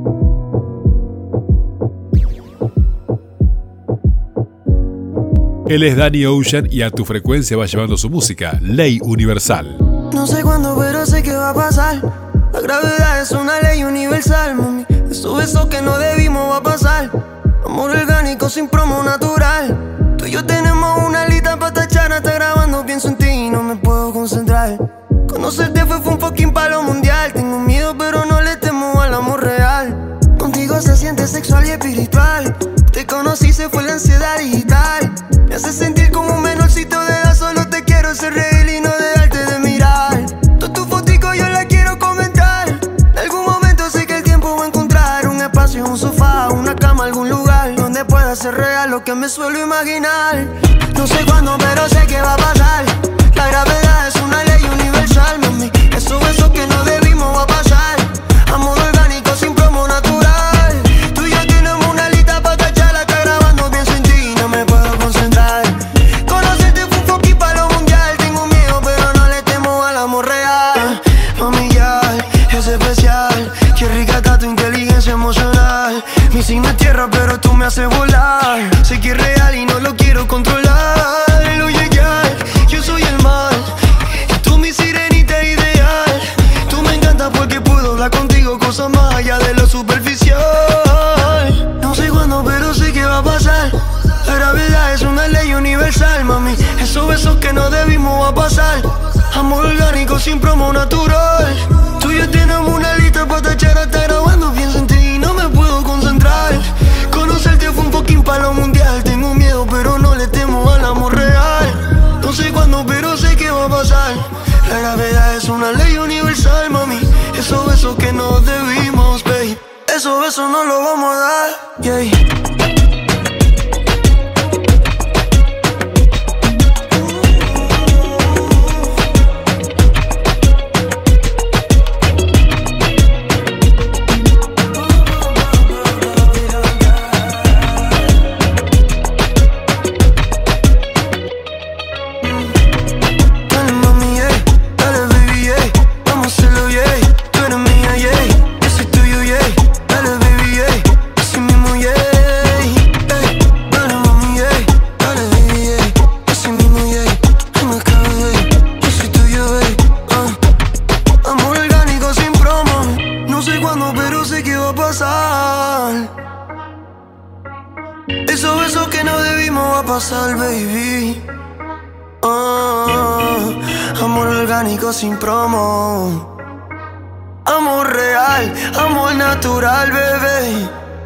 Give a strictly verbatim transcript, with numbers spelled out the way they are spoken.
Él es Danny Ocean y a tu frecuencia va llevando su música, Ley Universal. No sé cuándo, pero sé que va a pasar. La gravedad es una ley universal, mami. Eso, eso que no debimos va a pasar. Amor orgánico sin promo natural. Tú y yo tenemos una lista para tachar. Hasta grabando pienso en ti y no me puedo concentrar. Conocerte fue, fue un fucking palo mundial. Tengo miedo pero no le temo al amor real. Contigo se siente sexual y espiritual. Te conocí, se fue la ansiedad digital. Me hace sentir como un menorcito de edad. Solo te quiero ser real y no dejarte de mirar. Toda tu fotico yo la quiero comentar. En algún momento sé que el tiempo va a encontrar un espacio, un sofá, una cama, algún lugar donde pueda ser real lo que me suelo imaginar. No sé cuándo, pero sé que va a pasar. La gravedad es una ley universal, mami. Eso, eso que no debimos va a pasar. Amor orgánico sin promo natural. Tú y yo tenemos una lista para tacharla. Está grabando, pienso en ti y no me puedo concentrar. Conocerte fue un fucking palo mundial. Tengo miedo pero no le temo al amor real. Mami ya, es especial. Qué rica está tu inteligencia emocional. Mi signo es tierra pero tú me haces volar. Sé que es real y no lo quiero controlar. Oye ya, yo soy el mal y tú mi sirenita ideal. Tú me encantas porque puedo hablar contigo cosas más allá de lo superficial. No sé cuándo pero sé que va a pasar. La gravedad es una ley universal, mami. Esos besos que no debimos va a pasar. Amor orgánico sin promo natural. Tú y yo tenemos una lista para tachar. Hasta grabando pienso en ti y no me puedo concentrar. Conocerte fue un fucking palo mundial. Tengo miedo pero no le temo al amor real. No sé cuándo pero sé que va a pasar. La gravedad es una ley universal, mami. Esos besos que no debimos, babe. Esos besos no los vamos a dar, yeah. Esos besos que no debimos va a pasar, baby. Oh, amor orgánico sin promo. Amor real, amor natural, bebé.